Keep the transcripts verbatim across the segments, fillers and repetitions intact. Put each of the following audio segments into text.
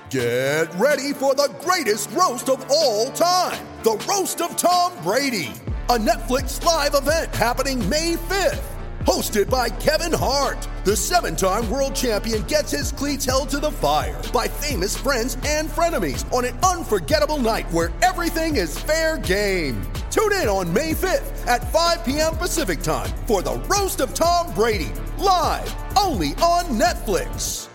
Get ready for the greatest roast of all time, the Roast of Tom Brady, a Netflix live event happening May fifth. Hosted by Kevin Hart, the seven-time world champion gets his cleats held to the fire by famous friends and frenemies on an unforgettable night where everything is fair game. Tune in on May fifth at five p.m. Pacific time for the Roast of Tom Brady, live only on Netflix.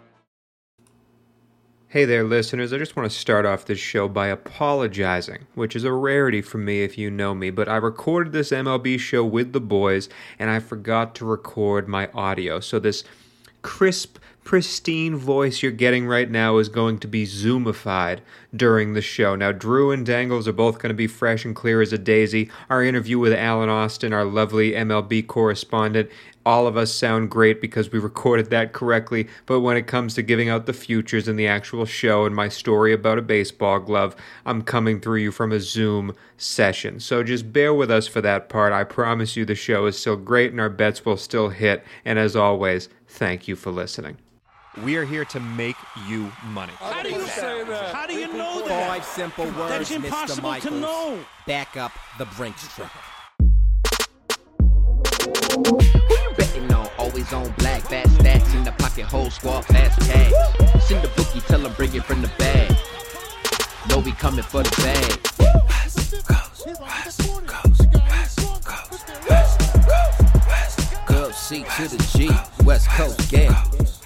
Hey there, listeners. I just want to start off this show by apologizing, which is a rarity for me if you know me, but I recorded this M L B show with the boys, and I forgot to record my audio. So this crisp, pristine voice you're getting right now is going to be Zoomified during the show. Now, Drew and Dangles are both going to be fresh and clear as a daisy. Our interview with Alan Austin, our lovely M L B correspondent, all of us sound great because we recorded that correctly, but when it comes to giving out the futures in the actual show and my story about a baseball glove, I'm coming through you from a Zoom session. So just bear with us for that part. I promise you the show is still great and our bets will still hit. And as always, thank you for listening. We are here to make you money. How do you say that? How do you know that? Five simple words, That's Mister impossible Michaels. to know. Back up the Brinks truck. Who you betting on? Always on black, fat stacks in the pocket, whole squad, fast cash. Send the bookie, tell him bring it from the bag. Know we coming for the bag. West Coast, West Coast, West Coast, West Coast, West Coast. Girl C to the G, West Coast, yeah.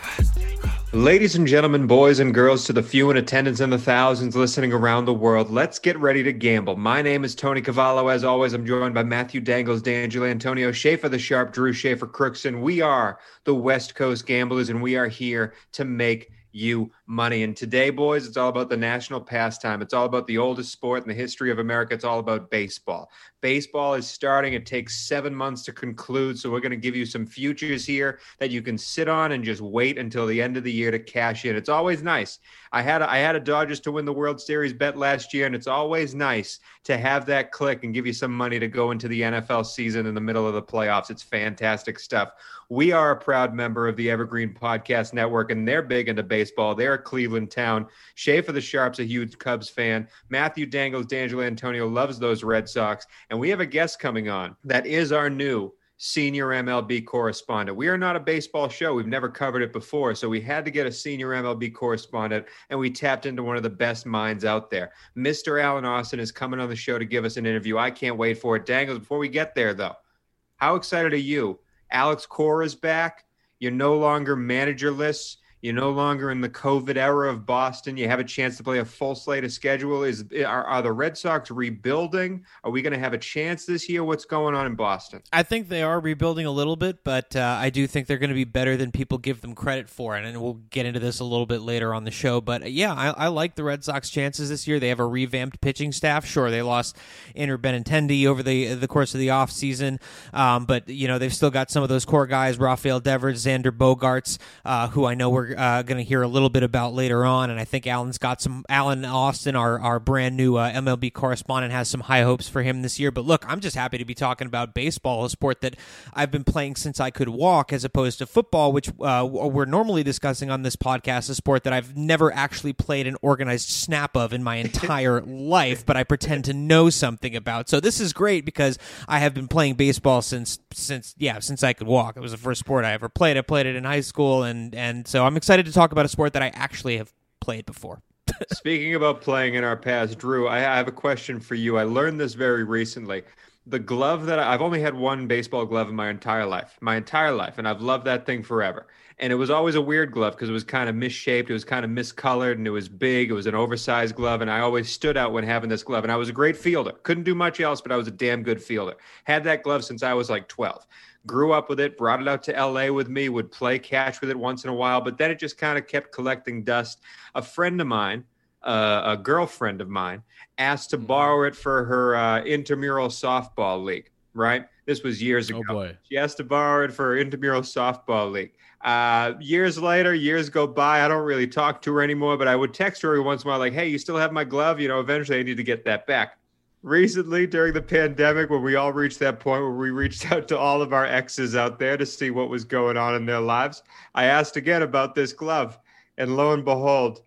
Ladies and gentlemen, boys and girls, to the few in attendance and the thousands listening around the world, let's get ready to gamble. My name is Tony Cavallo. As always, I'm joined by Matthew Dangles, D'Angelo Antonio, Schaefer the Sharp, Drew Schaefer Crookson. We are the West Coast Gamblers, and we are here to make you money. And today, boys, it's all about the national pastime. It's all about the oldest sport in the history of America. It's all about baseball. Baseball is starting. It takes seven months to conclude. So we're going to give you some futures here that you can sit on and just wait until the end of the year to cash in. It's always nice. I had a, I had a Dodgers to win the World Series bet last year, and it's always nice to have that click and give you some money to go into the N F L season in the middle of the playoffs. It's fantastic stuff. We are a proud member of the Evergreen Podcast Network, and they're big into baseball. They're a Cleveland town. Schaefer the Sharp's a huge Cubs fan. Matthew Dangles, D'Angelo Antonio loves those Red Sox. And we have a guest coming on that is our new senior M L B correspondent. We are not a baseball show. We've never covered it before, so we had to get a senior M L B correspondent, and we tapped into one of the best minds out there. Mister Alan Austin is coming on the show to give us an interview. I can't wait for it. Dangles, before we get there, though, how excited are you? Alex Cora is back. You're no longer managerless. You're no longer in the COVID era of Boston. You have a chance to play a full slate of schedule. Is are, are the Red Sox rebuilding? Are we going to have a chance this year? What's going on in Boston? I think they are rebuilding a little bit, but uh, I do think they're going to be better than people give them credit for. And we'll get into this a little bit later on the show. But uh, yeah, I, I like the Red Sox chances this year. They have a revamped pitching staff. Sure, they lost Enter Benintendi over the the course of the offseason. Um, but, you know, they've still got some of those core guys, Rafael Devers, Xander Bogaerts, uh, who I know we're Uh, going to hear a little bit about later on, and I think Alan's got some. Alan Austin, our our brand new uh, M L B correspondent, has some high hopes for him this year. But look, I'm just happy to be talking about baseball, a sport that I've been playing since I could walk, as opposed to football, which uh, we're normally discussing on this podcast, a sport that I've never actually played an organized snap of in my entire life, but I pretend to know something about. So this is great because I have been playing baseball since since yeah since I could walk. It was the first sport I ever played. I played it in high school, and and so I'm excited to talk about a sport that I actually have played before. Speaking about playing in our past, Drew, I have a question for you. I learned this very recently. The glove that I, I've only had one baseball glove in my entire life, my entire life, and I've loved that thing forever. And it was always a weird glove because it was kind of misshaped, it was kind of miscolored, and it was big. It was an oversized glove, and I always stood out when having this glove. And I was a great fielder. Couldn't do much else, but I was a damn good fielder. Had that glove since I was like twelve. Grew up with it, brought it out to L A with me, would play catch with it once in a while, but then it just kind of kept collecting dust. A friend of mine, uh, a girlfriend of mine, asked to borrow it for her uh, intramural softball league, right? This was years ago. Oh, boy. She asked to borrow it for her intramural softball league. Uh, years later, years go by. I don't really talk to her anymore, but I would text her every once in a while like, hey, you still have my glove? You know, eventually I need to get that back. Recently, during the pandemic, when we all reached that point where we reached out to all of our exes out there to see what was going on in their lives, I asked again about this glove. And lo and behold,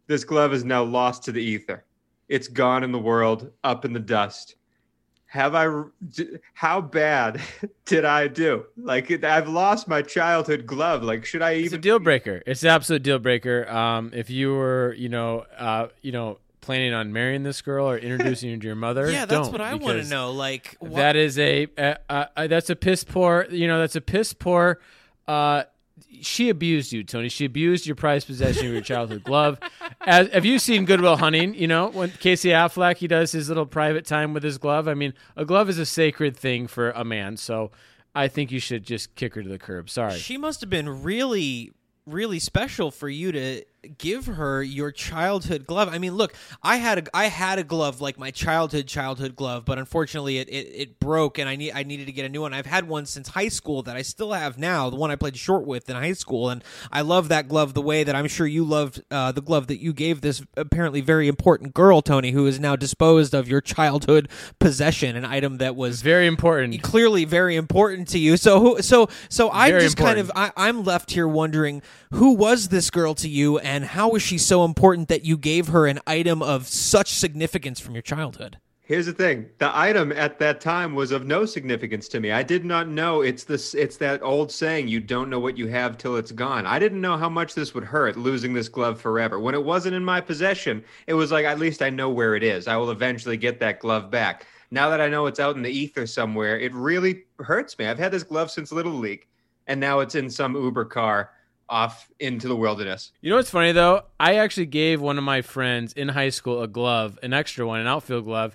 This glove is now lost to the ether. It's gone in the world, up in the dust. Have I, how bad did I do? Like, I've lost my childhood glove. Like, should I even? It's a deal breaker. It's an absolute deal breaker. Um, if you were, you know, uh, you know, planning on marrying this girl or introducing her to your mother, yeah, that's don't, what I want to know. Like, wh- that is a, uh, uh, that's a piss poor, you know, that's a piss poor, uh, she abused you, Tony. She abused your prized possession of your childhood glove. As, have you seen Good Will Hunting? You know, when Casey Affleck, he does his little private time with his glove. I mean, a glove is a sacred thing for a man. So I think you should just kick her to the curb. Sorry. She must have been really, really special for you to give her your childhood glove. I mean, look, I had a I had a glove like my childhood childhood glove, but unfortunately it, it, it broke and I need I needed to get a new one. I've had one since high school that I still have now, the one I played short with in high school, and I love that glove the way that I'm sure you loved uh, the glove that you gave this apparently very important girl, Tony, who is now disposed of your childhood possession, an item that was very important, clearly very important to you. So who so so I'm very just important. kind of I, I'm left here wondering, who was this girl to you, and how was she so important that you gave her an item of such significance from your childhood? Here's the thing. The item at that time was of no significance to me. I did not know. It's this. It's that old saying, you don't know what you have till it's gone. I didn't know how much this would hurt, losing this glove forever. When it wasn't in my possession, it was like, at least I know where it is. I will eventually get that glove back. Now that I know it's out in the ether somewhere, it really hurts me. I've had this glove since Little League, and now it's in some Uber car off into the wilderness. You know what's funny, though? I actually gave one of my friends in high school a glove, an extra one, an outfield glove.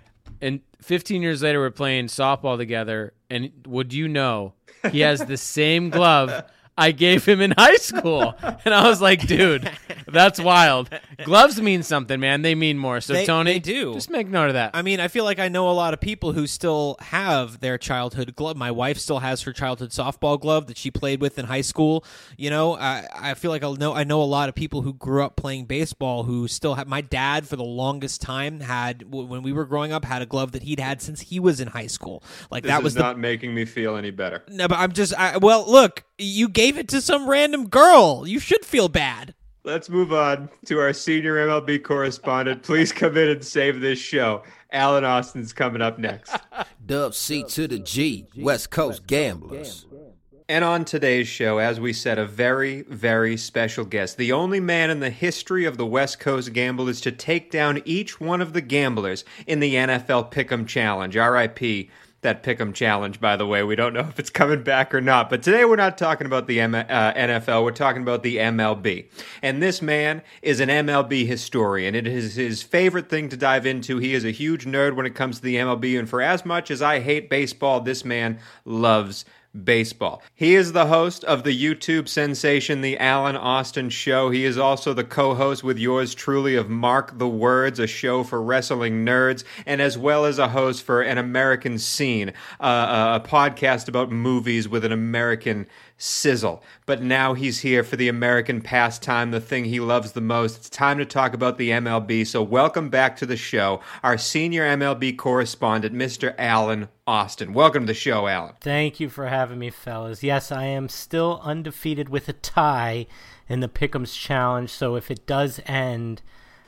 And fifteen years later, we're playing softball together. And would you know, he has the same glove I gave him in high school. And I was like, dude, that's wild. Gloves mean something, man. They mean more. So, They- Tony, they do. just make note of that. I mean, I feel like I know a lot of people who still have their childhood glove. My wife still has her childhood softball glove that she played with in high school. You know, I, I feel like I know I know a lot of people who grew up playing baseball who still have. My dad, for the longest time, had when we were growing up, had a glove that he'd had since he was in high school. Like This that is was the not making me feel any better. No, but I'm just, I, well, look, you gave it to some random girl. You should feel bad. Let's move on to our senior M L B correspondent. Please come in and save this show. Alan Austin's coming up next. Dub C to the G, West Coast Gamblers. And on today's show, as we said, a very, very special guest. The only man in the history of the West Coast Gamblers to take down each one of the gamblers in the N F L Pick'em Challenge. R I P that Pick'em Challenge, by the way. We don't know if it's coming back or not. But today we're not talking about the M- uh, N F L. We're talking about the M L B. And this man is an M L B historian. It is his favorite thing to dive into. He is a huge nerd when it comes to the M L B. And for as much as I hate baseball, this man loves baseball. He is the host of the YouTube sensation, The Alan Austin Show. He is also the co-host with yours truly of Mark the Words, a show for wrestling nerds, and as well as a host for An American Scene, uh, a podcast about movies with an American sizzle. But now he's here for the American pastime, the thing he loves the most. It's time to talk about the M L B. So welcome back to the show, our senior M L B correspondent, Mister Alan Austin. Welcome to the show, Alan. Thank you for having me, fellas. Yes, I am still undefeated with a tie in the Pick'ems Challenge, so if it does end,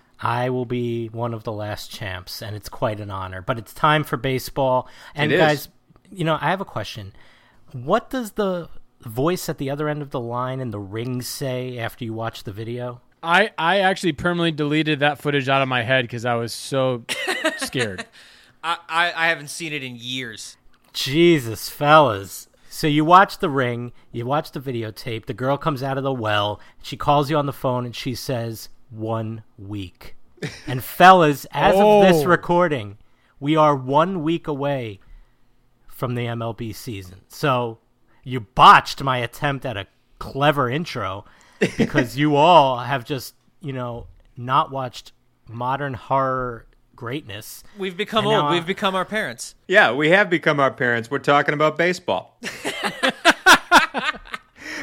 I will be one of the last champs, and it's quite an honor. But it's time for baseball. And It is. guys, you know, I have a question. What does the voice at the other end of the line in the ring say after you watch the video? I, I actually permanently deleted that footage out of my head because I was so scared. I, I, I haven't seen it in years. Jesus, fellas. So you watch the ring, you watch the videotape, the girl comes out of the well, she calls you on the phone, and she says, one week. And fellas, as Oh. of this recording, we are one week away from the M L B season. So you botched my attempt at a clever intro because you all have just, you know, not watched modern horror greatness. We've become And now old. I- We've become our parents. Yeah, we have become our parents. We're talking about baseball.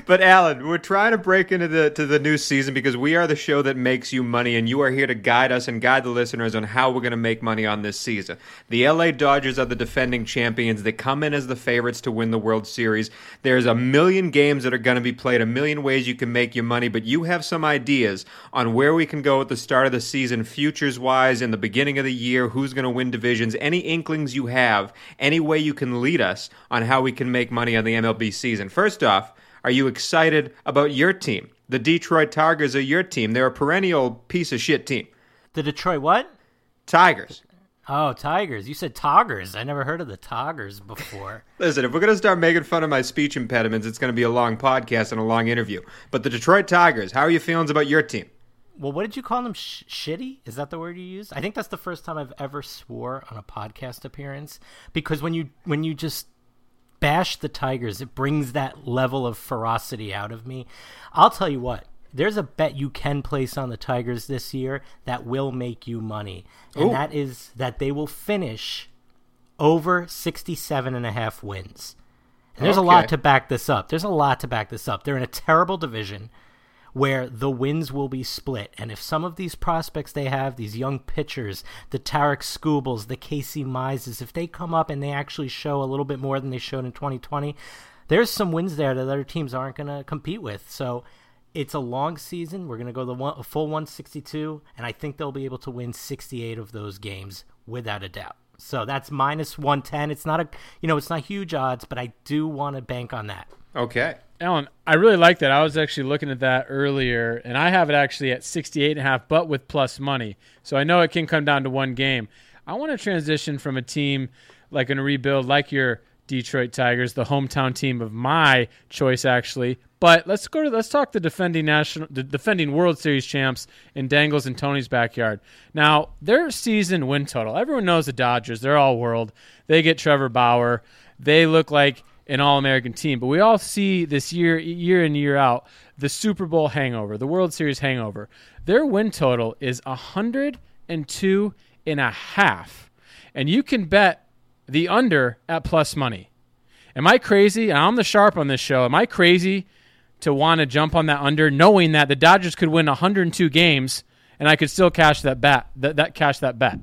But Alan, we're trying to break into the to the new season because we are the show that makes you money, and you are here to guide us and guide the listeners on how we're going to make money on this season. The L A Dodgers are the defending champions. They come in as the favorites to win the World Series. There's a million games that are going to be played, a million ways you can make your money, but you have some ideas on where we can go at the start of the season, futures-wise, in the beginning of the year, who's going to win divisions, any inklings you have, any way you can lead us on how we can make money on the M L B season. First off, are you excited about your team? The Detroit Tigers are your team. They're a perennial piece of shit team. The Detroit what? Tigers. Oh, Tigers. You said Toggers. I never heard of the Toggers before. Listen, if we're going to start making fun of my speech impediments, it's going to be a long podcast and a long interview. But the Detroit Tigers, how are your feelings about your team? Well, what did you call them? Sh- shitty? Is that the word you used? I think that's the first time I've ever swore on a podcast appearance. Because when you when you just bash the Tigers, it brings that level of ferocity out of me. I'll tell you what. There's a bet you can place on the Tigers this year that will make you money. And Ooh. that is that they will finish over sixty-seven and a half wins. And there's okay. a lot to back this up. There's a lot to back this up. They're in a terrible division where the wins will be split. And if some of these prospects they have, these young pitchers, the Tarek Skubals, the Casey Mizes, if they come up and they actually show a little bit more than they showed in twenty twenty, there's some wins there that other teams aren't going to compete with. So it's a long season. We're going to go the one, a full one sixty-two, and I think they'll be able to win sixty-eight of those games without a doubt. So that's minus one ten. It's not a, you know, it's not huge odds, but I do want to bank on that. Okay. Alan, I really like that. I was actually looking at that earlier, and I have it actually at sixty-eight and a half, but with plus money. So I know it can come down to one game. I want to transition from a team like in a rebuild, like your Detroit Tigers, the hometown team of my choice, actually. But let's go to let's talk the defending national, the defending World Series champs in Dangles and Tony's backyard. Now, their season win total. Everyone knows the Dodgers. They're all world. They get Trevor Bauer. They look like an All-American team. But we all see this year, year in, year out, the Super Bowl hangover, the World Series hangover. Their win total is one hundred two and a half. And you can bet the under at plus money. Am I crazy? I'm the sharp on this show. Am I crazy to want to jump on that under, knowing that the Dodgers could win one hundred two games and I could still cash that bet? That, that cash that bet.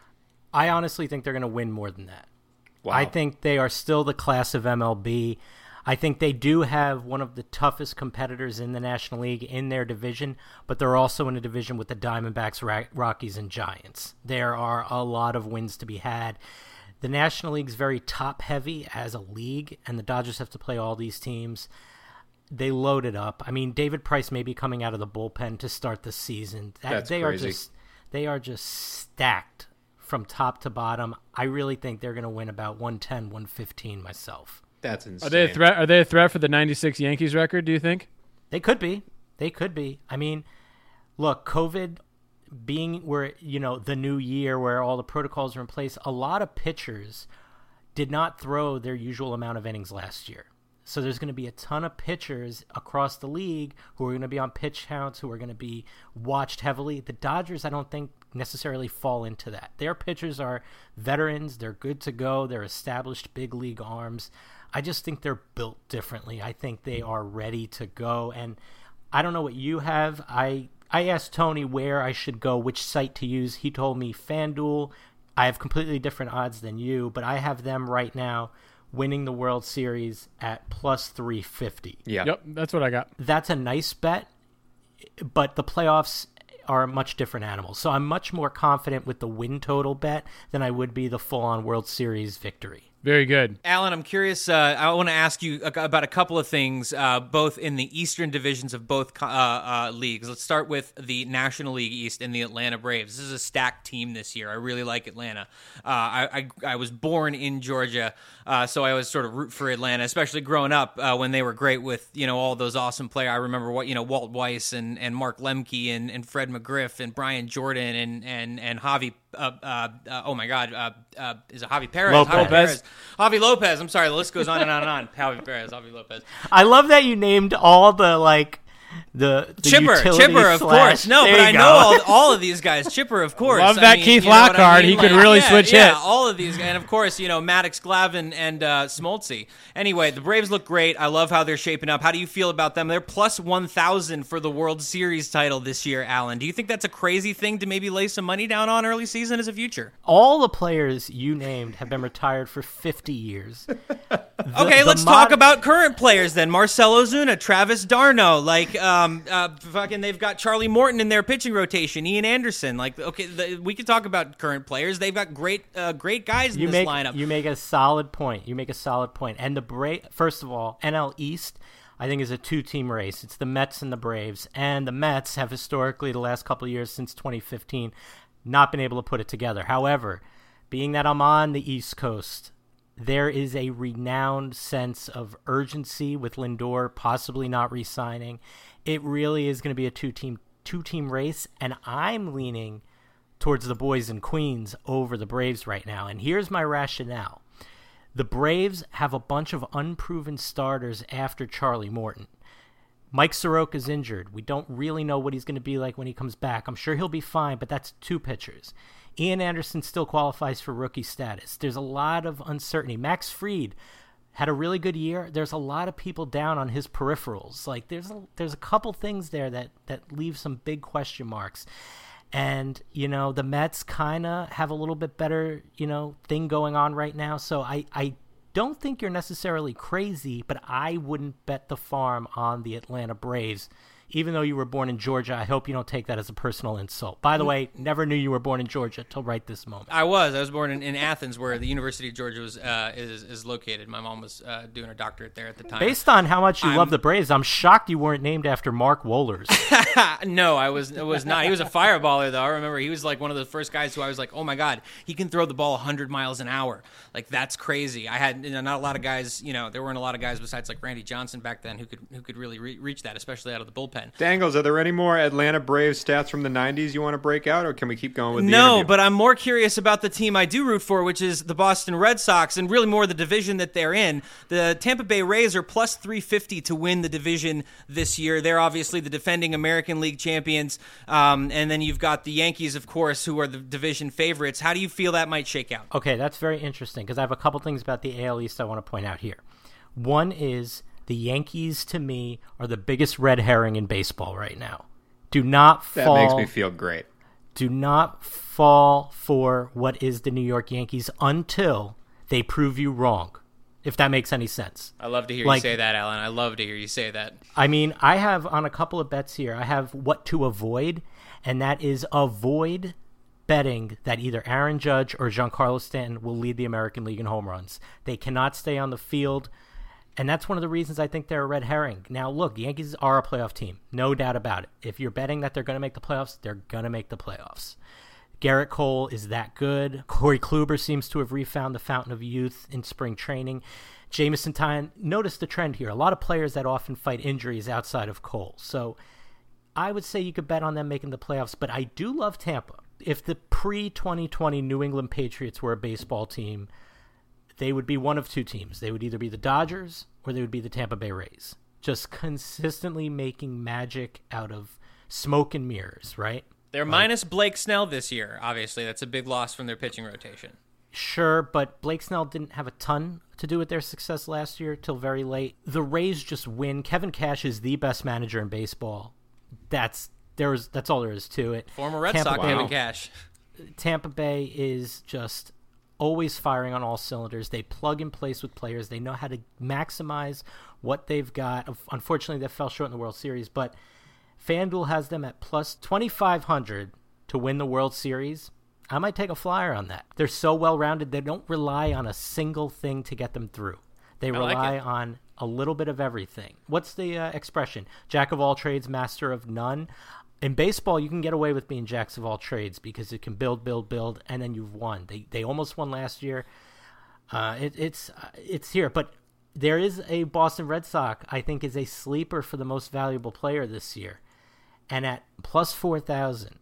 I honestly think they're going to win more than that. Wow. I think they are still the class of M L B. I think they do have one of the toughest competitors in the National League in their division, but they're also in a division with the Diamondbacks, Rockies, and Giants. There are a lot of wins to be had. The National League is very top-heavy as a league, and the Dodgers have to play all these teams. They load it up. I mean, David Price may be coming out of the bullpen to start the season. That, That's they crazy. Are just, they are just stacked from top to bottom. I really think they're going to win about one ten, one fifteen myself. That's insane. Are they a threat? Are they a threat for the ninety-six Yankees record, do you think? They could be. They could be. I mean, look, COVID being where, you know, the new year where all the protocols are in place, a lot of pitchers did not throw their usual amount of innings last year. So there's going to be a ton of pitchers across the league who are going to be on pitch counts, who are going to be watched heavily. The Dodgers, I don't think, necessarily fall into that. Their pitchers are veterans. They're good to go. They're established big league arms. I just think they're built differently. I think they are ready to go. And I don't know what you have. I I asked Tony where I should go, which site to use. He told me FanDuel. I have completely different odds than you, but I have them right now winning the World Series at plus three fifty. Yeah. Yep, that's what I got. That's a nice bet, but the playoffs are a much different animal. So I'm much more confident with the win total bet than I would be the full-on World Series victory. Very good. Alan, I'm curious. Uh, I want to ask you about a couple of things, uh, both in the Eastern divisions of both uh, uh, leagues. Let's start with the National League East and the Atlanta Braves. This is a stacked team this year. I really like Atlanta. Uh, I, I I was born in Georgia, uh, so I always sort of root for Atlanta, especially growing up uh, when they were great with, you know, all those awesome players. I remember what you know Walt Weiss and, and Mark Lemke and, and Fred McGriff and Brian Jordan and and and Javi. Uh, uh, uh, oh my God, uh, uh, is it Javi Perez? Lopez. Javi Perez. Javi Lopez. I'm sorry, the list goes on and on and on. Javi Perez, Javi Lopez. I love that you named all the like The, the Chipper, utility Chipper, of slash- course. No, There but you I go. know all, all of these guys. Chipper, of course. Love I that mean, Keith you know what I Lockhart. mean? He could Like, really yeah, switch yeah, hits. all of these guys. And, of course, you know, Maddox, Glavin, and uh, Smoltzy. Anyway, the Braves look great. I love how they're shaping up. How do you feel about them? They're plus one thousand for the World Series title this year, Alan. Do you think that's a crazy thing to maybe lay some money down on early season as a future? All the players you named have been retired for fifty years. The- Okay, the let's mod- talk about current players then. Marcell Ozuna, Travis d'Arnaud, like um, uh, fucking, they've got Charlie Morton in their pitching rotation, Ian Anderson. Like, okay, the, we could talk about current players. They've got great, uh, great guys in You this make lineup. you make a solid point. You make a solid point. And the Bra- first of all, N L East, I think, is a two-team race. It's the Mets and the Braves, and the Mets have historically the last couple of years since twenty fifteen not been able to put it together. However, being that I'm on the East Coast, there is a renowned sense of urgency with Lindor possibly not re-signing. It really is going to be a two-team two-team race, and I'm leaning towards the boys and Queens over the Braves right now. And here's my rationale. The Braves have a bunch of unproven starters after Charlie Morton. Mike Soroka's injured. We don't really know what he's going to be like when he comes back. I'm sure he'll be fine, but that's two pitchers. Ian Anderson still qualifies for rookie status. There's a lot of uncertainty. Max Fried had a really good year. There's a lot of people down on his peripherals. Like there's a, there's a couple things there that, that leave some big question marks. And, you know, the Mets kind of have a little bit better, you know, thing going on right now. So I, I don't think you're necessarily crazy, but I wouldn't bet the farm on the Atlanta Braves. Even though you were born in Georgia, I hope you don't take that as a personal insult. By the way, never knew you were born in Georgia till right this moment. I was. I was born in, in Athens, where the University of Georgia was uh, is is located. My mom was uh, doing her doctorate there at the time. Based on how much you I'm- love the Braves, I'm shocked you weren't named after Mark Wohlers. No, I was it was not. He was a fireballer, though. I remember he was like one of the first guys who I was like, oh my god, he can throw the ball one hundred miles an hour. Like that's crazy. I had you know, not a lot of guys. You know, there weren't a lot of guys besides like Randy Johnson back then who could who could really re- reach that, especially out of the bullpen. Dangles, are there any more Atlanta Braves stats from the nineties you want to break out, or can we keep going with the No, interview? but I'm more curious about the team I do root for, which is the Boston Red Sox, and really more the division that they're in. The Tampa Bay Rays are plus three fifty to win the division this year. They're obviously the defending American League champions. Um, and then you've got the Yankees, of course, who are the division favorites. How do you feel that might shake out? Okay, that's very interesting because I have a couple things about the A L East I want to point out here. One is the Yankees, to me, are the biggest red herring in baseball right now. Do not that fall. makes me feel great. Do not fall for what is the New York Yankees until they prove you wrong, if that makes any sense. I love to hear Like- you say that, Alan. I love to hear you say that. I mean, I have on a couple of bets here, I have what to avoid, and that is avoid betting that either Aaron Judge or Giancarlo Stanton will lead the American League in home runs. They cannot stay on the field, and that's one of the reasons I think they're a red herring. Now, look, the Yankees are a playoff team, no doubt about it. If you're betting that they're going to make the playoffs, they're going to make the playoffs. Garrett Cole is that good. Corey Kluber seems to have refound the fountain of youth in spring training. Jameson Tyne, notice the trend here. A lot of players that often fight injuries outside of Cole. So I would say you could bet on them making the playoffs, but I do love Tampa. If the pre twenty twenty New England Patriots were a baseball team, they would be one of two teams. They would either be the Dodgers or they would be the Tampa Bay Rays. Just consistently making magic out of smoke and mirrors, right? They're Like, minus Blake Snell this year, obviously. That's a big loss from their pitching rotation. Sure, but Blake Snell didn't have a ton to do with their success last year till very late. The Rays just win. Kevin Cash is the best manager in baseball. That's there's that's all there is to it. Former Red Tampa Sox, Bay- Kevin Cash. Tampa Bay is just always firing on all cylinders. They plug in place with players. They know how to maximize what they've got. Unfortunately, they fell short in the World Series, but FanDuel has them at plus twenty-five hundred to win the World Series. I might take a flyer on that. They're so well-rounded, they don't rely on a single thing to get them through. They I like rely it. on a little bit of everything. What's the uh, expression? Jack of all trades, master of none. In baseball, you can get away with being jacks of all trades because it can build, build, build, and then you've won. They they almost won last year. Uh, it, it's uh, it's here, but there is a Boston Red Sox I think is a sleeper for the most valuable player this year, and at plus four thousand,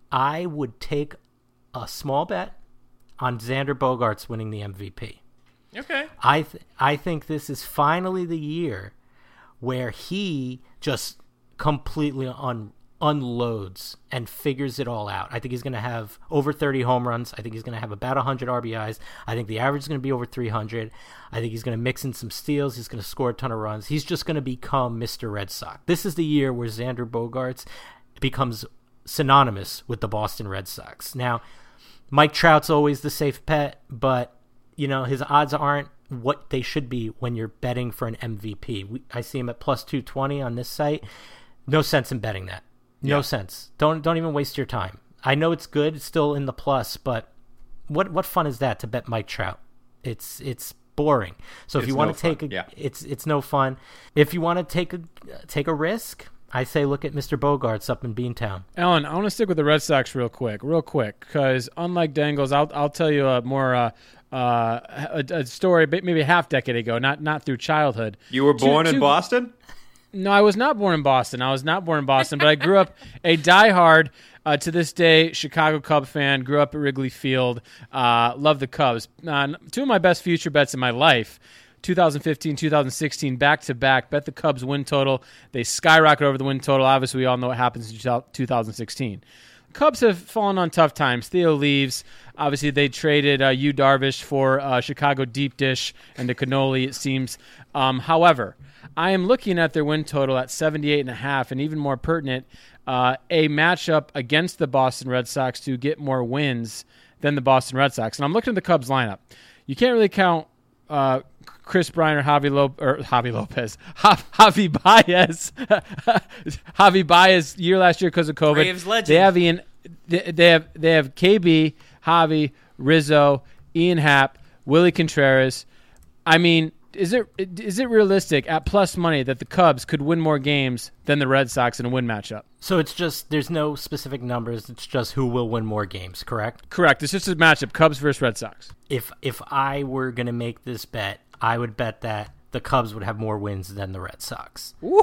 I would take a small bet on Xander Bogaerts winning the M V P. Okay. I th- I think this is finally the year where he just completely un unloads and figures it all out. I think he's going to have over thirty home runs. I think he's going to have about one hundred R B Is. I think the average is going to be over three hundred. I think he's going to mix in some steals. He's going to score a ton of runs. He's just going to become Mister Red Sox. This is the year where Xander Bogaerts becomes synonymous with the Boston Red Sox. Now, Mike Trout's always the safe bet, but you know his odds aren't what they should be when you're betting for an M V P. We, I see him at plus two twenty on this site. No sense in betting that. No yeah. sense. Don't don't even waste your time. I know it's good. It's still in the plus, but what what fun is that to bet Mike Trout? It's it's boring. So if it's you want no to take fun. a, yeah. it's it's no fun. If you want to take a take a risk, I say look at Mister Bogaerts up in Beantown. Alan, I want to stick with the Red Sox real quick, real quick, because unlike Dangles, I'll I'll tell you a more uh, uh, a, a story maybe a half decade ago, not not through childhood. You were born two, in two, Boston? No, I was not born in Boston. I was not born in Boston, but I grew up a diehard, uh, to this day, Chicago Cub fan. Grew up at Wrigley Field. Uh, love the Cubs. Uh, two of my best future bets in my life, two thousand fifteen, two thousand sixteen, back-to-back. Bet the Cubs win total. They skyrocket over the win total. Obviously, we all know what happens in two thousand sixteen. Cubs have fallen on tough times. Theo leaves. Obviously, they traded uh, Yu Darvish for uh, Chicago deep dish and the cannoli, it seems. Um, however, I am looking at their win total at seventy-eight and a half, and even more pertinent, uh, a matchup against the Boston Red Sox to get more wins than the Boston Red Sox. And I'm looking at the Cubs lineup. You can't really count uh, Chris Bryant or Javi Lopez, or Javi Lopez, Javi Baez, Javi Baez year last year because of COVID. Braves legend. They have Ian, they have they have K B, Javi, Rizzo, Ian Happ, Willie Contreras. I mean. Is it is it realistic at plus money that the Cubs could win more games than the Red Sox in a win matchup? So it's just, there's no specific numbers. It's just who will win more games, correct? Correct. It's just a matchup, Cubs versus Red Sox. If if I were going to make this bet, I would bet that the Cubs would have more wins than the Red Sox. Ooh,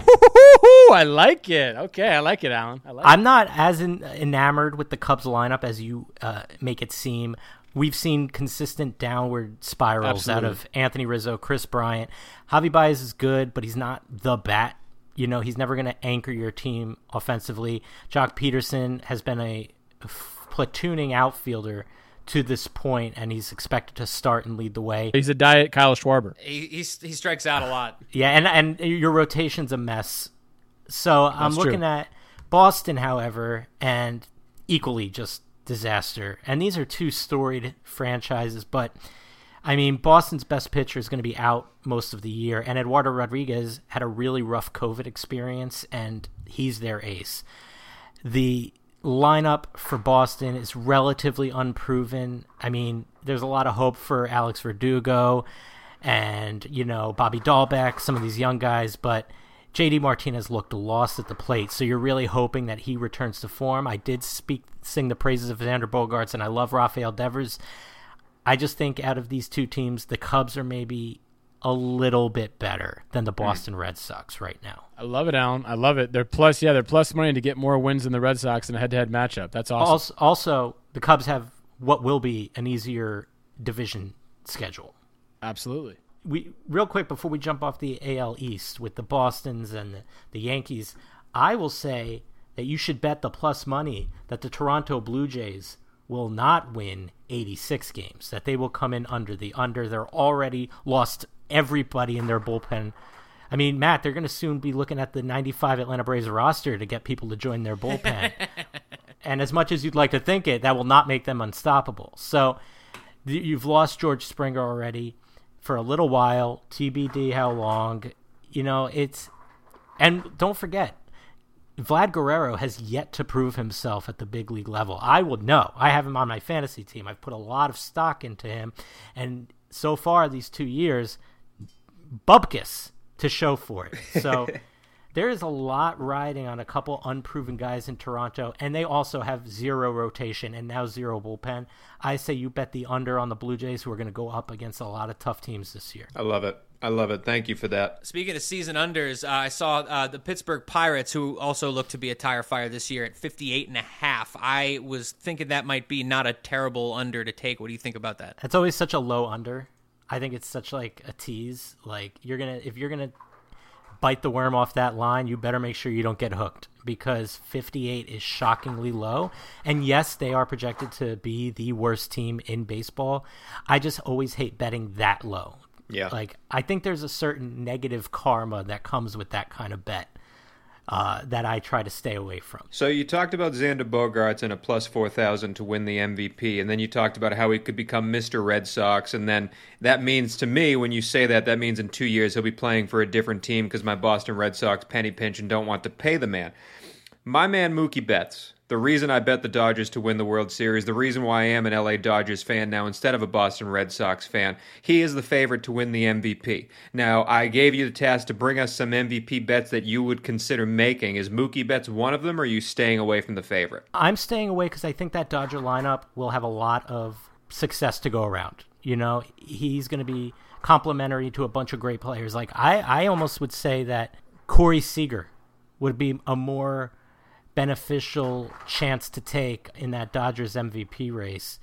I like it. Okay, I like it, Alan. I like I'm it. not as in, enamored with the Cubs lineup as you uh, make it seem. We've seen consistent downward spirals Absolutely. out of Anthony Rizzo, Chris Bryant. Javi Baez is good, but he's not the bat. You know, he's never going to anchor your team offensively. Jock Peterson has been a f- platooning outfielder to this point, and he's expected to start and lead the way. He's a diet Kyle Schwarber. He he's, he strikes out a lot. Yeah, and and your rotation's a mess. So I'm That's looking true. at Boston, however, and equally just disaster. And these are two storied franchises, but I mean, Boston's best pitcher is going to be out most of the year, and Eduardo Rodriguez had a really rough COVID experience, and he's their ace. The lineup for Boston is relatively unproven. I mean, there's a lot of hope for Alex Verdugo and, you know, Bobby Dahlbeck, some of these young guys, but J D Martinez looked lost at the plate, so you're really hoping that he returns to form. I did speak, sing the praises of Xander Bogaerts, and I love Rafael Devers. I just think out of these two teams, the Cubs are maybe a little bit better than the Boston mm. Red Sox right now. I love it, Alan. I love it. They're plus, yeah, they're plus money to get more wins than the Red Sox in a head-to-head matchup. That's awesome. Also, also, the Cubs have what will be an easier division schedule. Absolutely. We real quick before we jump off the A L East with the Bostons and the, the Yankees, I will say that you should bet the plus money that the Toronto Blue Jays will not win eighty-six games, that they will come in under the under. They're already lost everybody in their bullpen. I mean, Matt, they're going to soon be looking at the ninety-five Atlanta Braves roster to get people to join their bullpen. And as much as you'd like to think it, that will not make them unstoppable. So you've lost George Springer already for a little while, T B D how long. You know, it's... And don't forget, Vlad Guerrero has yet to prove himself at the big league level. I would know. I have him on my fantasy team. I've put a lot of stock into him. And so far, these two years, bupkis to show for it. So there is a lot riding on a couple unproven guys in Toronto, and they also have zero rotation and now zero bullpen. I say you bet the under on the Blue Jays, who are going to go up against a lot of tough teams this year. I love it. I love it. Thank you for that. Speaking of season unders, uh, I saw uh, the Pittsburgh Pirates, who also look to be a tire fire this year, at fifty-eight and a half. I was thinking that might be not a terrible under to take. What do you think about that? It's always such a low under. I think it's such like a tease. Like you're gonna if you're gonna bite the worm off that line, you better make sure you don't get hooked, because fifty-eight is shockingly low. And yes, they are projected to be the worst team in baseball. I just always hate betting that low. Yeah. Like, I think there's a certain negative karma that comes with that kind of bet uh, that I try to stay away from. So you talked about Xander Bogaerts and a plus four thousand to win the M V P, and then you talked about how he could become Mister Red Sox, and then that means to me, when you say that, that means in two years he'll be playing for a different team because my Boston Red Sox penny pinch and don't want to pay the man. My man Mookie Betts, the reason I bet the Dodgers to win the World Series, the reason why I am an L A Dodgers fan now instead of a Boston Red Sox fan, he is the favorite to win the M V P. Now, I gave you the task to bring us some M V P bets that you would consider making. Is Mookie Betts one of them, or are you staying away from the favorite? I'm staying away because I think that Dodger lineup will have a lot of success to go around. You know, he's going to be complementary to a bunch of great players. Like, I, I almost would say that Corey Seager would be a more beneficial chance to take in that Dodgers M V P race.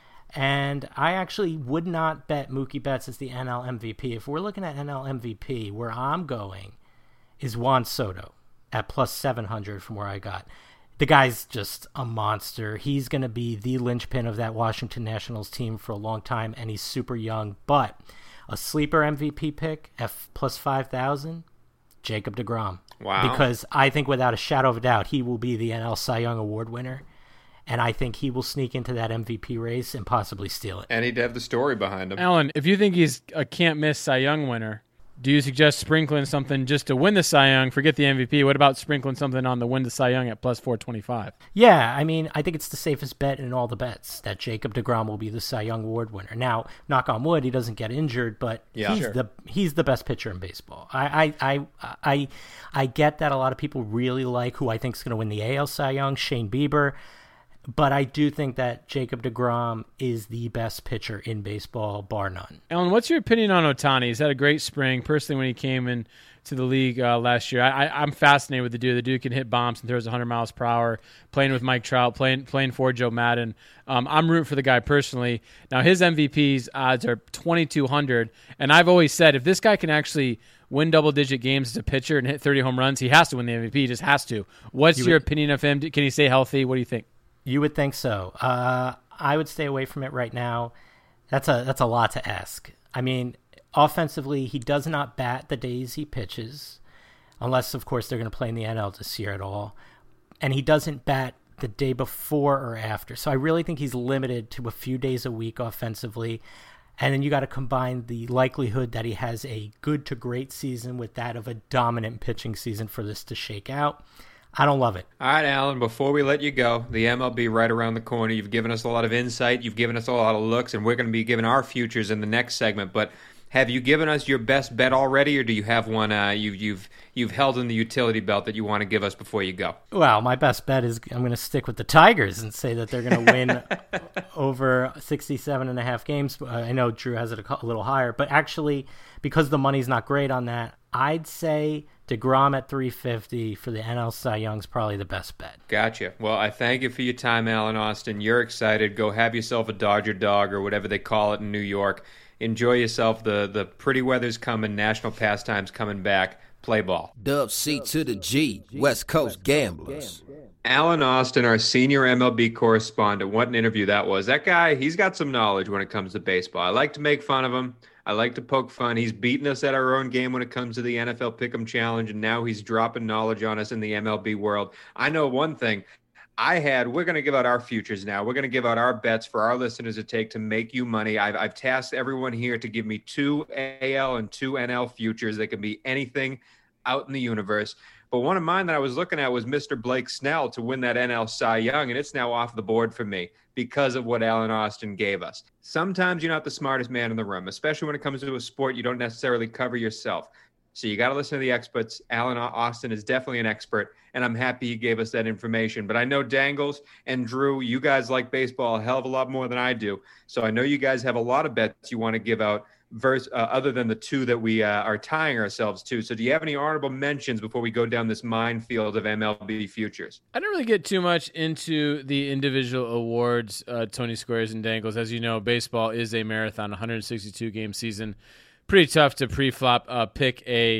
And I actually would not bet Mookie Betts as the N L M V P. If we're looking at N L M V P, where I'm going is Juan Soto at plus seven hundred from where I got. The guy's just a monster. He's going to be the linchpin of that Washington Nationals team for a long time, and he's super young. But a sleeper M V P pick at plus five thousand, Jacob deGrom. Wow. Because I think without a shadow of a doubt, he will be the N L Cy Young Award winner. And I think he will sneak into that M V P race and possibly steal it. And he'd have the story behind him. Alan, if you think he's a can't-miss Cy Young winner, do you suggest sprinkling something just to win the Cy Young, forget the M V P? What about sprinkling something on the win the Cy Young at plus four twenty-five? Yeah, I mean, I think it's the safest bet in all the bets that Jacob deGrom will be the Cy Young Award winner. Now, knock on wood, he doesn't get injured, but yeah, he's sure. the he's the best pitcher in baseball. I I, I I I get that a lot of people really like who I think is going to win the A L Cy Young, Shane Bieber. But I do think that Jacob deGrom is the best pitcher in baseball, bar none. Alan, what's your opinion on Ohtani? He's had a great spring. Personally, when he came in to the league uh, last year, I, I, I'm fascinated with the dude. The dude can hit bombs and throws one hundred miles per hour, playing with Mike Trout, playing playing for Joe Madden. Um, I'm rooting for the guy personally. Now, his M V P's odds are twenty-two hundred, and I've always said if this guy can actually win double-digit games as a pitcher and hit thirty home runs, he has to win the M V P. He just has to. What's you your would- opinion of him? Can he stay healthy? What do you think? You would think so. Uh, I would stay away from it right now. That's a that's a lot to ask. I mean, offensively, he does not bat the days he pitches, unless, of course, they're going to play in the N L this year at all. And he doesn't bat the day before or after. So I really think he's limited to a few days a week offensively. And then you got to combine the likelihood that he has a good to great season with that of a dominant pitching season for this to shake out. I don't love it. All right, Alan, before we let you go, the M L B right around the corner. You've given us a lot of insight. You've given us a lot of looks, and we're going to be giving our futures in the next segment. But have you given us your best bet already, or do you have one uh, you've, you've, you've held in the utility belt that you want to give us before you go? Well, my best bet is I'm going to stick with the Tigers and say that they're going to win over sixty-seven and a half games. Uh, I know Drew has it a, a little higher, but actually, because the money's not great on that, I'd say deGrom at three fifty for the N L Cy Young's probably the best bet. Gotcha. Well, I thank you for your time, Alan Austin. You're excited. Go have yourself a Dodger dog or whatever they call it in New York. Enjoy yourself. The, the pretty weather's coming. National pastime's coming back. Play ball. Dub C to the G, West Coast Gamblers. Alan Austin, our senior M L B correspondent. What an interview that was. That guy, he's got some knowledge when it comes to baseball. I like to make fun of him. I like to poke fun. He's beaten us at our own game when it comes to the N F L Pick'em Challenge, and now he's dropping knowledge on us in the M L B world. I know one thing. I had, we're going to give out our futures now. We're going to give out our bets for our listeners to take to make you money. I've, I've tasked everyone here to give me two A L and two N L futures. They can be anything out in the universe. But one of mine that I was looking at was Mister Blake Snell to win that N L Cy Young, and it's now off the board for me because of what Alan Austin gave us. Sometimes you're not the smartest man in the room, especially when it comes to a sport you don't necessarily cover yourself. So you got to listen to the experts. Alan Austin is definitely an expert, and I'm happy he gave us that information. But I know Dangles and Drew, you guys like baseball a hell of a lot more than I do. So I know you guys have a lot of bets you want to give out verse, uh, other than the two that we uh, are tying ourselves to. So do you have any honorable mentions before we go down this minefield of M L B futures? I don't really get too much into the individual awards, uh, Tony Squares and Dangles. As you know, baseball is a marathon, one hundred sixty-two game season. Pretty tough to pre-flop uh, pick a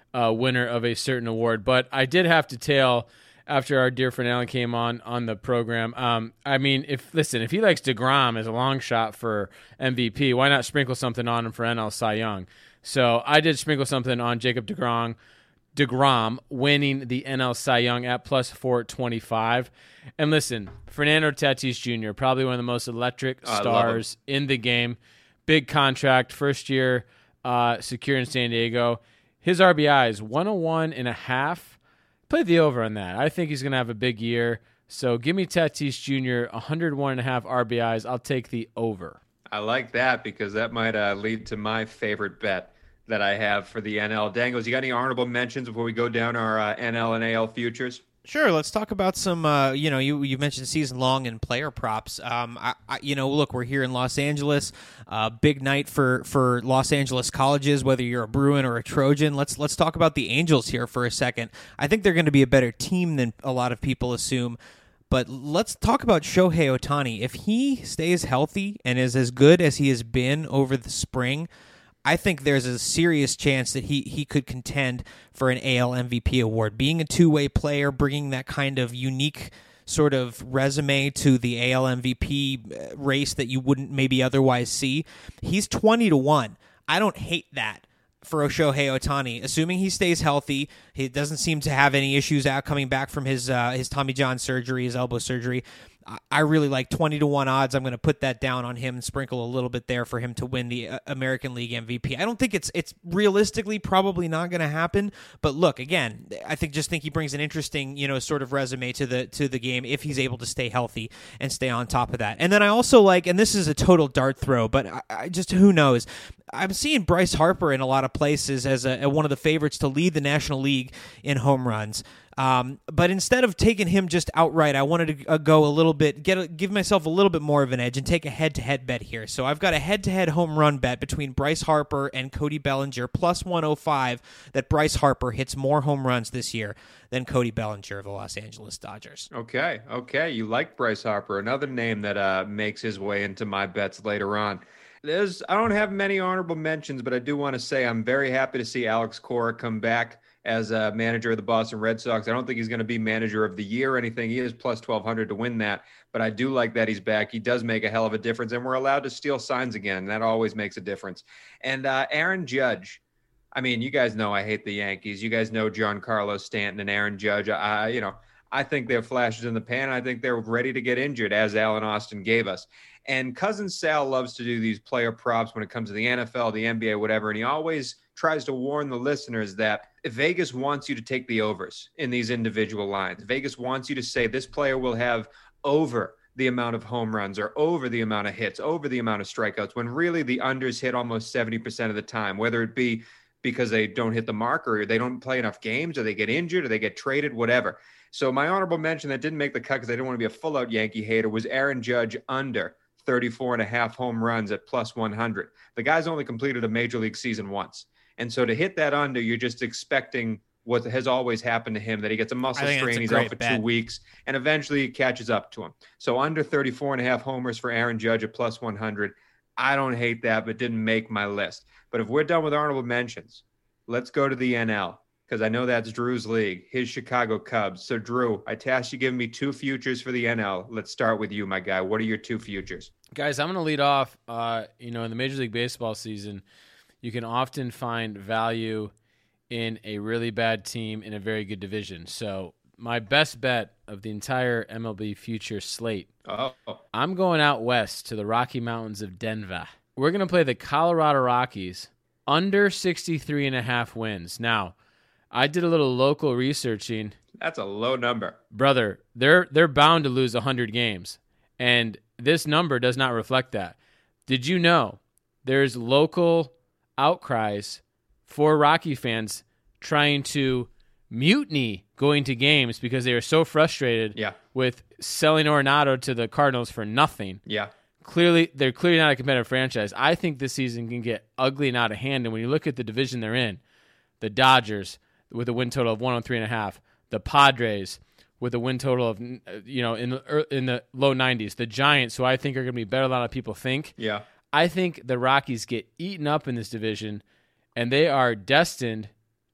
uh, winner of a certain award. But I did have to tail after our dear friend Alan came on on the program. Um, I mean, if listen, if he likes DeGrom as a long shot for M V P, why not sprinkle something on him for N L Cy Young? So I did sprinkle something on Jacob DeGrom, DeGrom winning the N L Cy Young at plus four twenty-five. And listen, Fernando Tatis Junior, probably one of the most electric Oh, stars in the game. Big contract, first year uh, secure in San Diego. His R B I is one oh one and a half. Play the over on that. I think he's going to have a big year. So give me Tatis Junior, one oh one and a half R B Is. I'll take the over. I like that because that might uh, lead to my favorite bet that I have for the N L. Dangles, you got any honorable mentions before we go down our uh, N L and A L futures? Sure, let's talk about some. Uh, you know, you you mentioned season long and player props. Um, I, I, you know, look, we're here in Los Angeles. Uh, big night for, for Los Angeles colleges. Whether you're a Bruin or a Trojan, let's let's talk about the Angels here for a second. I think they're going to be a better team than a lot of people assume. But let's talk about Shohei Ohtani. If he stays healthy and is as good as he has been over the spring, I think there's a serious chance that he, he could contend for an A L M V P award. Being a two-way player, bringing that kind of unique sort of resume to the A L M V P race that you wouldn't maybe otherwise see. He's twenty to one. I don't hate that for Shohei Ohtani, assuming he stays healthy. He doesn't seem to have any issues out coming back from his uh, his Tommy John surgery, his elbow surgery. I really like twenty to one odds. I'm going to put that down on him and sprinkle a little bit there for him to win the American League M V P. I don't think it's it's realistically probably not going to happen, but look, again, I think just think he brings an interesting, you know, sort of resume to the to the game if he's able to stay healthy and stay on top of that. And then I also like, and this is a total dart throw, but I, I just who knows. I'm seeing Bryce Harper in a lot of places as a, one of the favorites to lead the National League in home runs. Um, but instead of taking him just outright, I wanted to uh, go a little bit, get a, give myself a little bit more of an edge and take a head-to-head bet here. So I've got a head-to-head home run bet between Bryce Harper and Cody Bellinger, plus one oh five, that Bryce Harper hits more home runs this year than Cody Bellinger of the Los Angeles Dodgers. Okay, okay. You like Bryce Harper, another name that uh, makes his way into my bets later on. There's, I don't have many honorable mentions, but I do want to say I'm very happy to see Alex Cora come back as a manager of the Boston Red Sox. I don't think he's going to be manager of the year or anything. He is plus twelve hundred to win that, but I do like that he's back. He does make a hell of a difference, and we're allowed to steal signs again. That always makes a difference. And uh, Aaron Judge, I mean, you guys know I hate the Yankees. You guys know Giancarlo Stanton and Aaron Judge. I, you know, I think they're flashes in the pan. I think they're ready to get injured, as Alan Austin gave us. And Cousin Sal loves to do these player props when it comes to the N F L, the N B A, whatever, and he always tries to warn the listeners that Vegas wants you to take the overs in these individual lines. Vegas wants you to say this player will have over the amount of home runs or over the amount of hits, over the amount of strikeouts, when really the unders hit almost seventy percent of the time, whether it be because they don't hit the mark or they don't play enough games or they get injured or they get traded, whatever. So my honorable mention that didn't make the cut because I didn't want to be a full-out Yankee hater was Aaron Judge under thirty-four and a half home runs at plus one hundred. The guy's only completed a major league season once. And so to hit that under, you're just expecting what has always happened to him, that he gets a muscle strain, he's out for bet. two weeks, and eventually it catches up to him. So under thirty-four and a half homers for Aaron Judge at plus one hundred. I don't hate that, but didn't make my list. But if we're done with honorable mentions, let's go to the N L, because I know that's Drew's league, his Chicago Cubs. So, Drew, I tasked you giving me two futures for the N L. Let's start with you, my guy. What are your two futures? Guys, I'm going to lead off. Uh, you know, in the Major League Baseball season, you can often find value in a really bad team in a very good division. So my best bet of the entire M L B future slate, oh. I'm going out west to the Rocky Mountains of Denver. We're going to play the Colorado Rockies under sixty-three and a half wins. Now, I did a little local researching. That's a low number. Brother, they're they're bound to lose one hundred games, and this number does not reflect that. Did you know there's local outcries for Rocky fans trying to mutiny going to games because they are so frustrated yeah. with selling Arenado to the Cardinals for nothing? Yeah. Clearly, they're clearly not a competitive franchise. I think this season can get ugly and out of hand, and when you look at the division they're in, the Dodgers with a win total of one oh three and a half, the Padres with a win total of, you know, in the, in the low nineties, the Giants, who I think are going to be better than a lot of people think. Yeah. I think the Rockies get eaten up in this division, and they are destined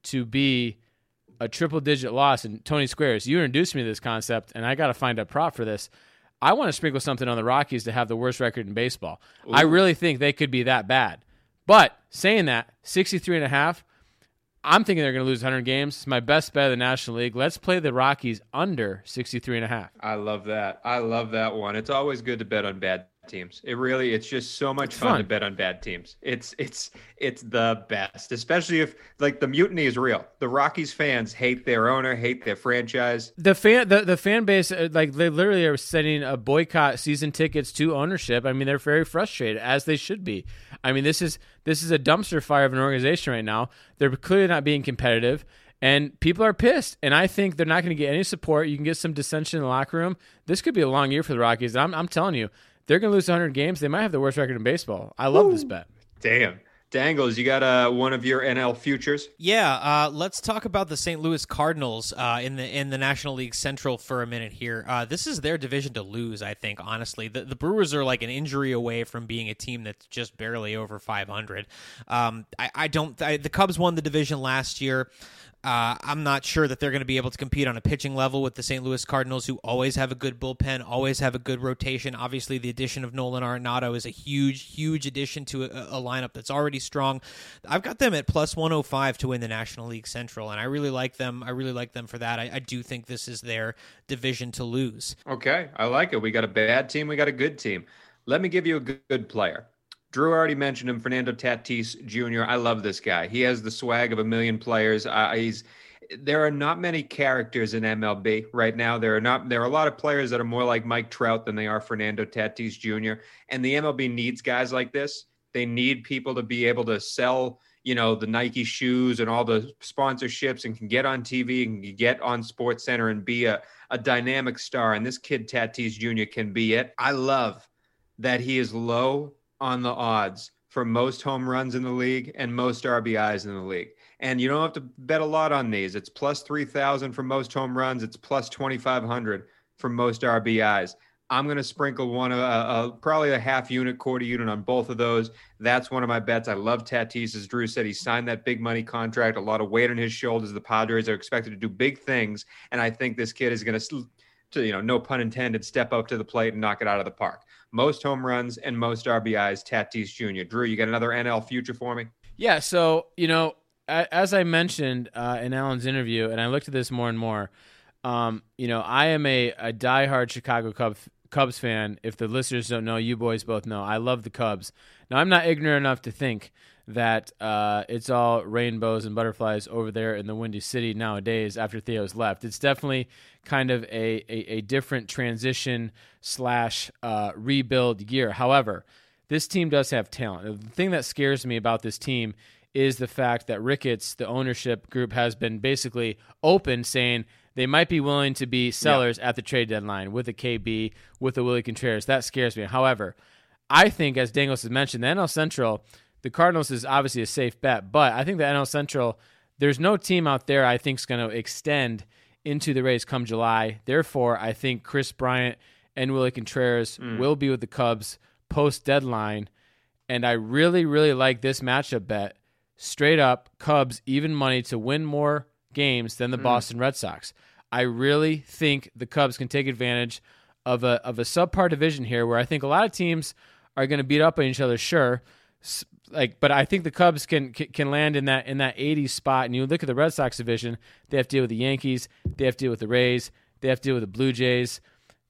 to be a triple-digit loss. And Tony Squares, you introduced me to this concept, and I got to find a prop for this. I want to sprinkle something on the Rockies to have the worst record in baseball. Ooh. I really think they could be that bad. But saying that, sixty-three and a half, I'm thinking they're going to lose one hundred games. It's my best bet of the National League. Let's play the Rockies under sixty-three and a half. I love that. I love that one. It's always good to bet on bad teams. It really, it's just so much fun, fun to bet on bad teams. It's it's it's the best, especially if like the mutiny is real. The Rockies fans hate their owner, hate their franchise. The fan the, the fan base, like they literally are sending a boycott season tickets to ownership. I mean, they're very frustrated, as they should be. I mean, this is this is a dumpster fire of an organization right now. They're clearly not being competitive. And people are pissed, and I think they're not going to get any support. You can get some dissension in the locker room. This could be a long year for the Rockies. I'm, I'm telling you, they're going to lose one hundred games. They might have the worst record in baseball. I love Woo. this bet. Damn. Dangles, you got uh, one of your N L futures? Yeah, uh, let's talk about the Saint Louis Cardinals uh, in the in the National League Central for a minute here. Uh, this is their division to lose, I think, honestly. The, the Brewers are like an injury away from being a team that's just barely over five hundred. Um, I, I don't. I, the Cubs won the division last year. Uh, I'm not sure that they're going to be able to compete on a pitching level with the Saint Louis Cardinals, who always have a good bullpen, always have a good rotation. Obviously, the addition of Nolan Arenado is a huge, huge addition to a, a lineup that's already strong. I've got them at plus one oh five to win the National League Central, and I really like them. I really like them for that. I, I do think this is their division to lose. Okay, I like it. We got a bad team. We got a good team. Let me give you a good, good player. Drew already mentioned him, Fernando Tatis Junior I love this guy. He has the swag of a million players. Uh, he's there are not many characters in M L B right now. There are not. There are a lot of players that are more like Mike Trout than they are Fernando Tatis Junior And the M L B needs guys like this. They need people to be able to sell, you know, the Nike shoes and all the sponsorships, and can get on T V and can get on SportsCenter and be a, a dynamic star. And this kid Tatis Junior can be it. I love that he is low on the odds for most home runs in the league and most R B Is in the league. And you don't have to bet a lot on these. It's plus three thousand for most home runs. It's plus twenty-five hundred for most R B Is. I'm going to sprinkle one, uh, uh, probably a half unit, quarter unit on both of those. That's one of my bets. I love Tatis. As Drew said, he signed that big money contract, a lot of weight on his shoulders. The Padres are expected to do big things. And I think this kid is going to, to, you know, no pun intended, step up to the plate and knock it out of the park. Most home runs and most R B Is, Tatis Junior Drew, you got another N L future for me? Yeah, so, you know, as I mentioned uh, in Alan's interview, and I looked at this more and more, um, you know, I am a, a diehard Chicago Cubs, Cubs fan. If the listeners don't know, you boys both know. I love the Cubs. Now, I'm not ignorant enough to think that uh, it's all rainbows and butterflies over there in the Windy City nowadays after Theo's left. It's definitely kind of a, a, a different transition slash uh, rebuild year. However, this team does have talent. The thing that scares me about this team is the fact that Ricketts, the ownership group, has been basically open, saying they might be willing to be sellers yeah. at the trade deadline with a K B, with a Willie Contreras. That scares me. However, I think, as Dangles has mentioned, the N L Central, the Cardinals is obviously a safe bet, but I think the N L Central, there's no team out there I think is going to extend into the race come July. Therefore, I think Chris Bryant and Willie Contreras mm. will be with the Cubs post-deadline, and I really, really like this matchup bet. Straight up, Cubs even money to win more games than the mm. Boston Red Sox. I really think the Cubs can take advantage of a of a subpar division here, where I think a lot of teams are going to beat up on each other, sure, like, but I think the Cubs can can land in that in that eighties spot. And you look at the Red Sox division; they have to deal with the Yankees, they have to deal with the Rays, they have to deal with the Blue Jays.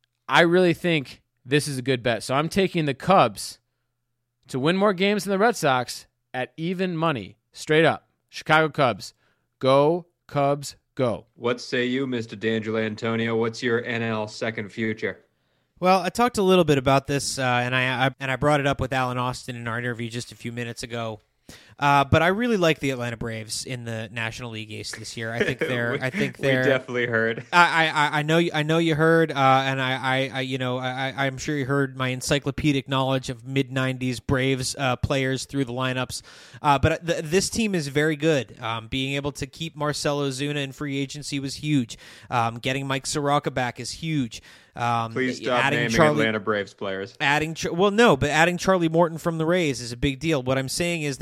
I really think this is a good bet. So I'm taking the Cubs to win more games than the Red Sox at even money, straight up. Chicago Cubs, go Cubs, go. What say you, Mister D'Angelo Antonio? What's your N L second future? Well, I talked a little bit about this, uh, and I, I and I brought it up with Alan Austin in our interview just a few minutes ago. Uh, but I really like the Atlanta Braves in the National League East this year. I think they're. we, I think they're. We definitely heard. I, I, I know. I know you heard, uh, and I, I, I, you know, I, I'm sure you heard my encyclopedic knowledge of mid nineties Braves uh, players through the lineups. Uh, but th- this team is very good. Um, being able to keep Marcell Ozuna in free agency was huge. Um, getting Mike Soroka back is huge. Um, Please stop adding naming Charlie, Atlanta Braves players. Adding, well, no, but adding Charlie Morton from the Rays is a big deal. What I'm saying is they've gotten a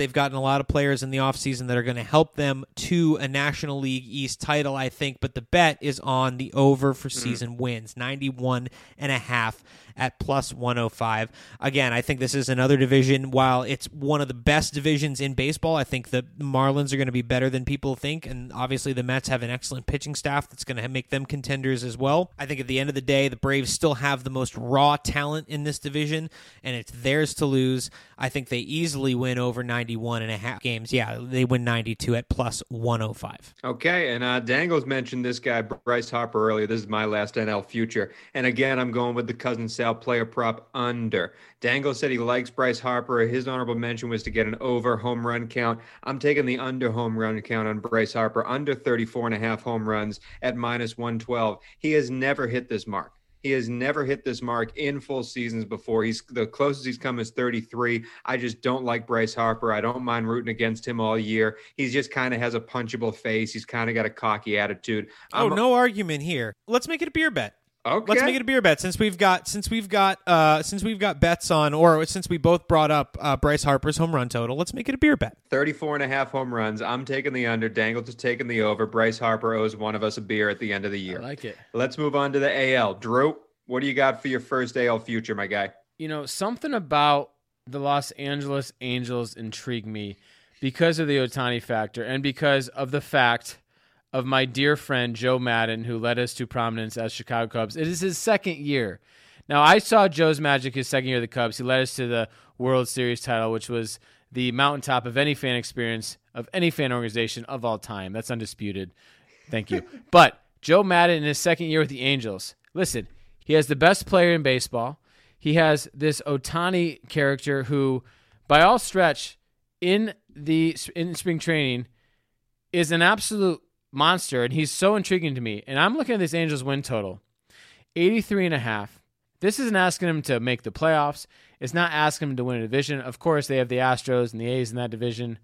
lot of players in the offseason that are going to help them to a National League East title, I think, but the bet is on the over for season mm. wins, ninety-one and a half at plus one oh five. Again, I think this is another division. While it's one of the best divisions in baseball, I think the Marlins are going to be better than people think, and obviously the Mets have an excellent pitching staff that's going to make them contenders as well. I think at the end of the day, the Braves still have the most raw talent in this division, and it's theirs to lose. I think they easily win over ninety-one and a half games. Yeah, they win ninety-two at plus one oh five. Okay, and uh, Dangles mentioned this guy, Bryce Harper, earlier. This is my last N L future. And again, I'm going with the Cousin Sal player prop under. Dangle said he likes Bryce Harper. His honorable mention was to get an over home run count. I'm taking the under home run count on Bryce Harper, under thirty-four and a half home runs at minus one twelve. He has never hit this mark. He has never hit this mark in full seasons before. He's the closest he's come is thirty-three. I just don't like Bryce Harper. I don't mind rooting against him all year. He just kind of has a punchable face. He's kind of got a cocky attitude. Oh, I'm, no argument here. Let's make it a beer bet. Okay. Let's make it a beer bet since we've got since we've got uh, since we've got bets on, or since we both brought up uh, Bryce Harper's home run total. Let's make it a beer bet. thirty-four and a half home runs. I'm taking the under. Dangles is taking the over. Bryce Harper owes one of us a beer at the end of the year. I like it. Let's move on to the A L. Drew, what do you got for your first A L future, my guy? You know, something about the Los Angeles Angels intrigue me because of the Ohtani factor and because of the fact of my dear friend Joe Madden, who led us to prominence as Chicago Cubs. It is his second year. Now, I saw Joe's magic his second year of the Cubs. He led us to the World Series title, which was the mountaintop of any fan experience, of any fan organization of all time. That's undisputed. Thank you. But Joe Madden in his second year with the Angels, listen, he has the best player in baseball. He has this Ohtani character who, by all stretch, in the in spring training, is an absolute monster, and he's so intriguing to me. And I'm looking at this Angels win total, eighty-three and a half. This isn't asking him to make the playoffs. It's not asking him to win a division. Of course, they have the Astros and the A's in that division.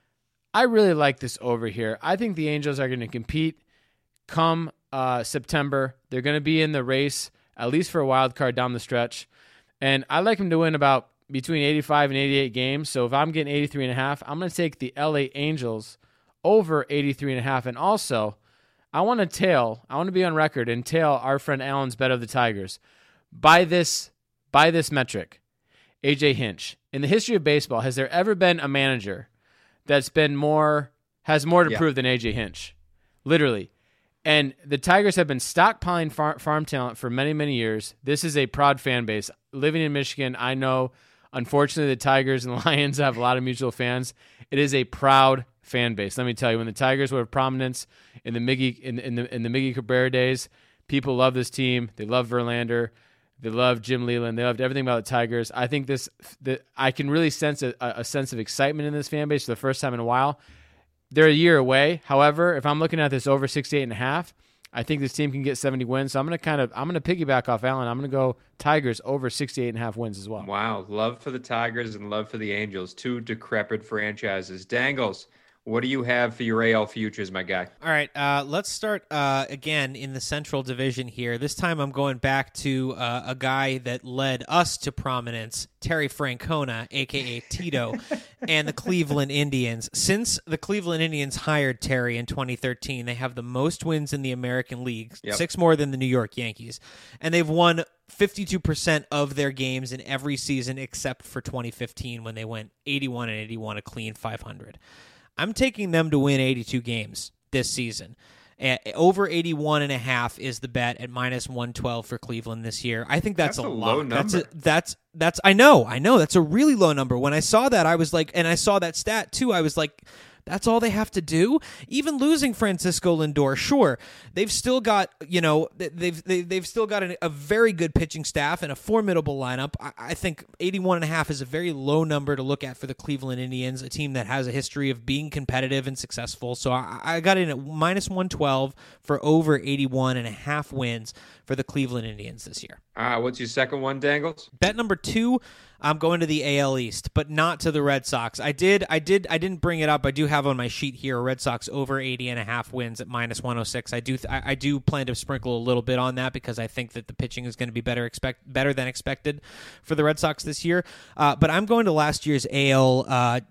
I really like this over here. I think the Angels are going to compete come uh, September. They're going to be in the race, at least for a wild card down the stretch. And I like them to win about between eighty-five and eighty-eight games. So if I'm getting eighty-three and a half, I'm going to take the L A Angels over eighty-three and a half. And also, I want to tail, I want to be on record and tail our friend Alan's bet of the Tigers. By this, by this metric, A J Hinch, in the history of baseball, has there ever been a manager that's been more, has more to yeah. prove than A J Hinch? Literally. And the Tigers have been stockpiling far, farm talent for many, many years. This is a proud fan base. Living in Michigan, I know, unfortunately, the Tigers and the Lions have a lot of mutual fans. It is a proud fan base. Let me tell you, when the Tigers were of prominence in the Miggy in, in the in the Miggy Cabrera days, people love this team. They love Verlander. They love Jim Leland. They loved everything about the Tigers. I think this the, I can really sense a, a sense of excitement in this fan base for the first time in a while. They're a year away. However, if I'm looking at this over sixty-eight and a half, I think this team can get seventy wins. So I'm going to kind of I'm going to piggyback off Allen. I'm going to go Tigers over sixty-eight and a half wins as well. Wow, love for the Tigers and love for the Angels, two decrepit franchises. Dangles, what do you have for your A L futures, my guy? All right, uh, let's start uh, again in the Central Division here. This time I'm going back to uh, a guy that led us to prominence, Terry Francona, a k a. Tito, and the Cleveland Indians. Since the Cleveland Indians hired Terry in twenty thirteen, they have the most wins in the American League, yep. six more than the New York Yankees, and they've won fifty-two percent of their games in every season except for twenty fifteen when they went eighty-one and eighty-one, a clean five hundred. I'm taking them to win eighty-two games this season. Uh, over eighty-one and a half is the bet at minus one twelve for Cleveland this year. I think that's, that's a, a lot. low number. That's a, that's that's I know. I know that's a really low number. When I saw that, I was like, and I saw that stat too. I was like, that's all they have to do? Even losing Francisco Lindor, sure, they've still got, you know, they've they've, they've still got a, a very good pitching staff and a formidable lineup. I, I think eighty-one and a half is a very low number to look at for the Cleveland Indians, a team that has a history of being competitive and successful. So I, I got in at minus one twelve for over eighty-one and a half wins for the Cleveland Indians this year. Ah, uh, what's your second one, Dangles? Bet number two, I'm going to the A L East, but not to the Red Sox. I did, I did, I didn't bring it up. I do have on my sheet here Red Sox over eighty and a half wins at minus one oh six. I do, I, I do plan to sprinkle a little bit on that because I think that the pitching is going to be better expect better than expected for the Red Sox this year. Uh, but I'm going to last year's A L uh,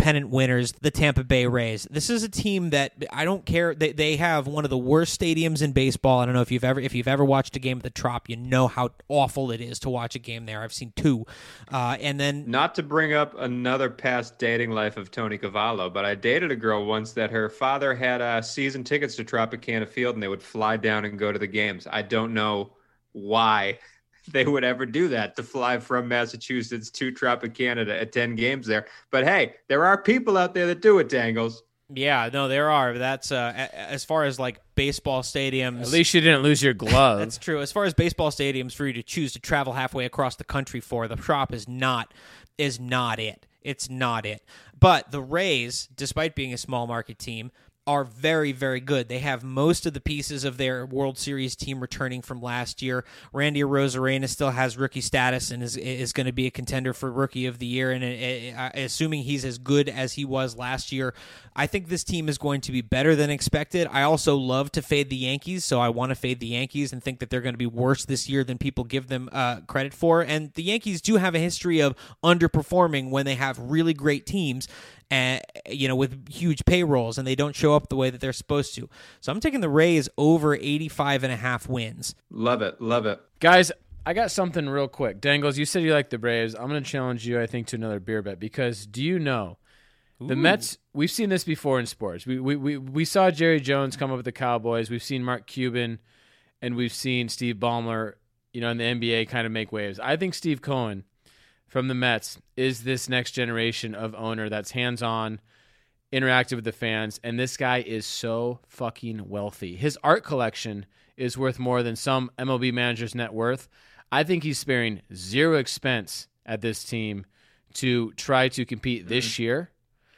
pennant winners, the Tampa Bay Rays. This is a team that I don't care. They they have one of the worst stadiums in baseball. I don't know if you've ever if you've ever watched a game at the Trop, you know how awful it is to watch a game there. I've seen two, uh, and then not to bring up another past dating life of Tony Cavallo, but I dated a girl once that her father had uh, season tickets to Tropicana Field, and they would fly down and go to the games. I don't know why they would ever do that, to fly from Massachusetts to Tropicana to attend games there. But hey, there are people out there that do it, Dangles. Yeah, no, there are. That's uh, as far as like baseball stadiums. At least you didn't lose your glove. That's true. As far as baseball stadiums for you to choose to travel halfway across the country for, the Trop is not is not it. It's not it. But the Rays, despite being a small market team, are very, very good. They have most of the pieces of their World Series team returning from last year. Randy Arozarena still has rookie status and is is going to be a contender for Rookie of the Year, and uh, assuming he's as good as he was last year, I think this team is going to be better than expected. I also love to fade the Yankees, so I want to fade the Yankees and think that they're going to be worse this year than people give them uh, credit for, and the Yankees do have a history of underperforming when they have really great teams, and you know, with huge payrolls, and they don't show up the way that they're supposed to. So I'm taking the Rays over eighty-five and a half wins. Love it. Love it. Guys, I got something real quick. Dangles, you said you like the Braves. I'm going to challenge you, I think, to another beer bet, because do you know Ooh. the Mets, we've seen this before in sports. We, we, we, we saw Jerry Jones come up with the Cowboys. We've seen Mark Cuban, and we've seen Steve Ballmer, you know, in the N B A kind of make waves. I think Steve Cohen from the Mets is this next generation of owner that's hands-on, interactive with the fans, and this guy is so fucking wealthy. His art collection is worth more than some M L B manager's net worth. I think he's sparing zero expense at this team to try to compete this mm. year.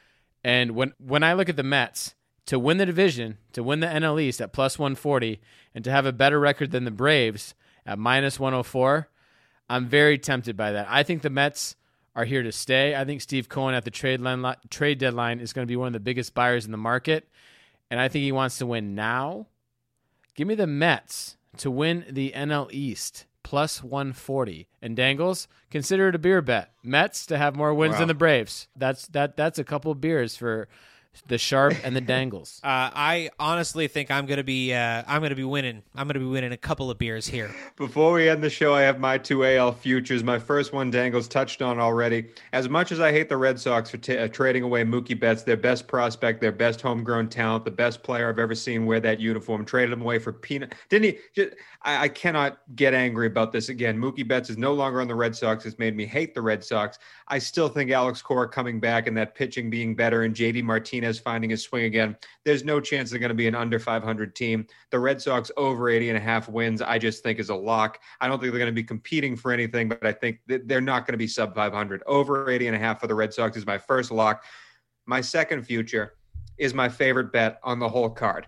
And when when I look at the Mets, to win the division, to win the N L East at plus one forty, and to have a better record than the Braves at minus one oh four, I'm very tempted by that. I think the Mets are here to stay. I think Steve Cohen at the trade line, trade deadline is going to be one of the biggest buyers in the market, and I think he wants to win now. Give me the Mets to win the N L East, plus one forty. And Dangles, consider it a beer bet. Mets to have more wins wow. than the Braves. That's that. That's a couple of beers for the Sharp and the Dangles. Uh, I honestly think I'm gonna be uh, I'm gonna be winning. I'm gonna be winning a couple of beers here. Before we end the show, I have my two A L futures. My first one, Dangles touched on already. As much as I hate the Red Sox for t- uh, trading away Mookie Betts, their best prospect, their best homegrown talent, the best player I've ever seen wear that uniform, traded him away for peanut. Didn't he? Just, I, I cannot get angry about this again. Mookie Betts is no longer on the Red Sox. It's made me hate the Red Sox. I still think Alex Cora coming back and that pitching being better and J D Martinez finding his swing again, there's no chance they're going to be an under five hundred team. The Red Sox over eighty and a half wins, I just think is a lock. I don't think they're going to be competing for anything, but I think they're not going to be sub five hundred. Over eighty and a half for the Red Sox is my first lock. My second future is my favorite bet on the whole card.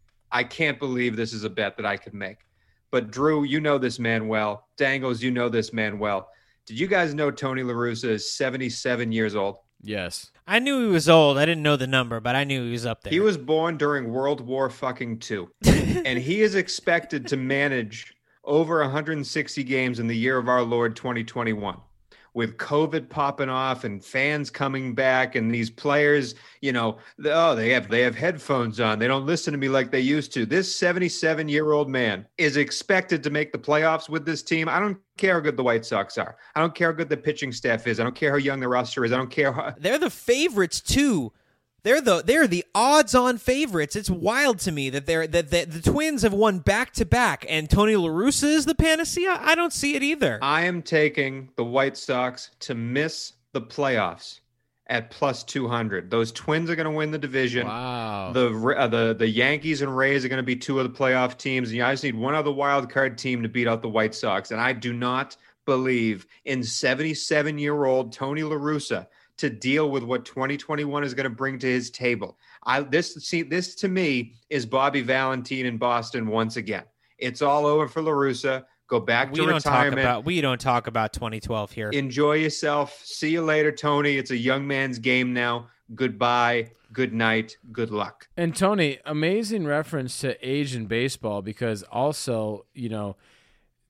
I can't believe this is a bet that I could make. But Drew, you know this man well. Dangles, you know this man well. Did you guys know Tony La Russa is seventy-seven years old? Yes. I knew he was old. I didn't know the number, but I knew he was up there. He was born during World War fucking two. And he is expected to manage over one hundred sixty games in the year of our Lord twenty twenty-one. With COVID popping off and fans coming back and these players, you know, oh, they have they have headphones on. They don't listen to me like they used to. This seventy-seven-year-old man is expected to make the playoffs with this team. I don't care how good the White Sox are. I don't care how good the pitching staff is. I don't care how young the roster is. I don't care how... They're the favorites, too. They're the they're the odds-on favorites. It's wild to me that they're that, that the Twins have won back-to-back, and Tony La Russa is the panacea. I don't see it either. I am taking the White Sox to miss the playoffs at plus two hundred. Those Twins are going to win the division. Wow. The uh, the the Yankees and Rays are going to be two of the playoff teams. And you guys need one other wild card team to beat out the White Sox. And I do not believe in seventy-seven-year-old Tony La Russa to deal with what twenty twenty-one is going to bring to his table. I this see this to me is Bobby Valentine in Boston once again. It's all over for La Russa. Go back we to don't retirement. Talk about, we don't talk about twenty twelve here. Enjoy yourself. See you later, Tony. It's a young man's game now. Goodbye. Good night. Good luck. And Tony, amazing reference to age in baseball, because also, you know,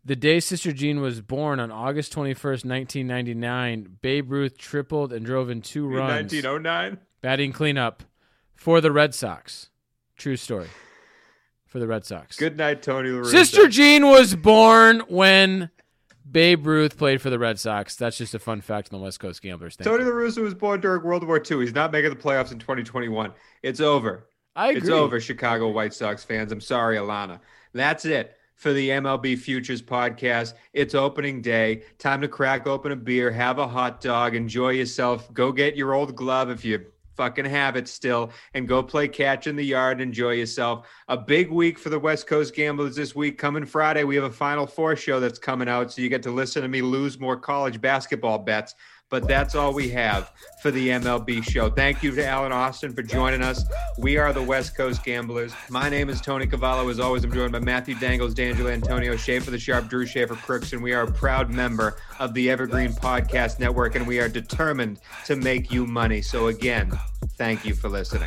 The day Sister Jean was born on August twenty-first, nineteen ninety-nine, Babe Ruth tripled and drove in two runs. nineteen oh nine? Batting cleanup for the Red Sox. True story. For the Red Sox. Good night, Tony La Russa. Sister Jean was born when Babe Ruth played for the Red Sox. That's just a fun fact on the West Coast Gamblers. Thank Tony you. La Russa was born during World War Two. He's not making the playoffs in twenty twenty-one. It's over. I agree. It's over, Chicago White Sox fans. I'm sorry, Alana. That's it for the M L B Futures podcast. It's opening day. Time to crack open a beer, have a hot dog, enjoy yourself. Go get your old glove if you fucking have it still, and go play catch in the yard. Enjoy yourself. A big week for the West Coast Gamblers this week. Coming Friday, we have a Final Four show that's coming out, so you get to listen to me lose more college basketball bets. But that's all we have for the M L B show. Thank you to Alan Austin for joining us. We are the West Coast Gamblers. My name is Tony Cavallo. As always, I'm joined by Matthew Dangles, D'Angelo Antonio, Schaefer the Sharp, Drew Schaefer Crooks, and we are a proud member of the Evergreen Podcast Network, and we are determined to make you money. So again, thank you for listening.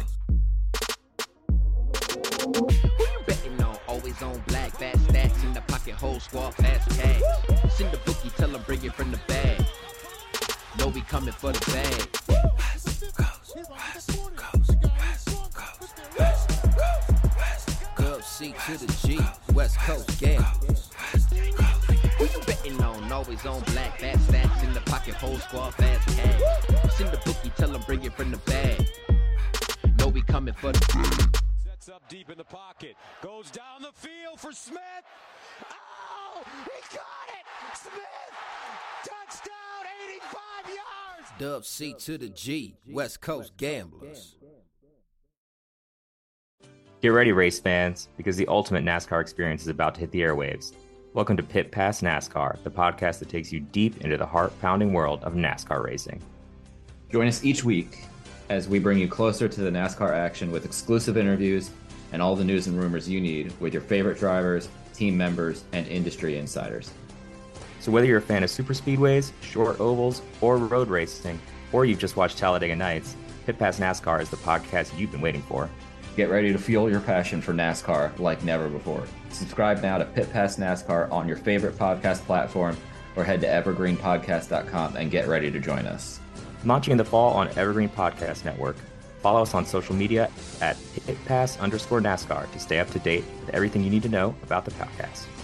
Who you betting on? Always on black, fat stacks in the pocket, whole squad, fast cash. Send the bookie, tell them bring it from the bag. Know we coming for the bag. Gov C to the G, West Coast Gamblers. Who you betting on? Always on black, fat stacks in the pocket, whole squad, fast cash. Send the bookie, tell them bring it from the bag. Know we coming for the bag. Sets up deep in the pocket, goes down the field for Smith. Oh, he got it! Smith, touchdown, eighty-five yards. Dub C to the G, West Coast Gamblers. Get ready, race fans, because the ultimate NASCAR experience is about to hit the airwaves. Welcome to Pit Pass NASCAR, the podcast that takes you deep into the heart-pounding world of NASCAR racing. Join us each week as we bring you closer to the NASCAR action with exclusive interviews and all the news and rumors you need with your favorite drivers, team members, and industry insiders. So whether you're a fan of super speedways, short ovals, or road racing, or you've just watched Talladega Nights, Pit Pass NASCAR is the podcast you've been waiting for. Get ready to fuel your passion for NASCAR like never before. Subscribe now to Pit Pass NASCAR on your favorite podcast platform or head to evergreen podcast dot com and get ready to join us. Launching in the fall on Evergreen Podcast Network. Follow us on social media at pitpass underscore NASCAR to stay up to date with everything you need to know about the podcast.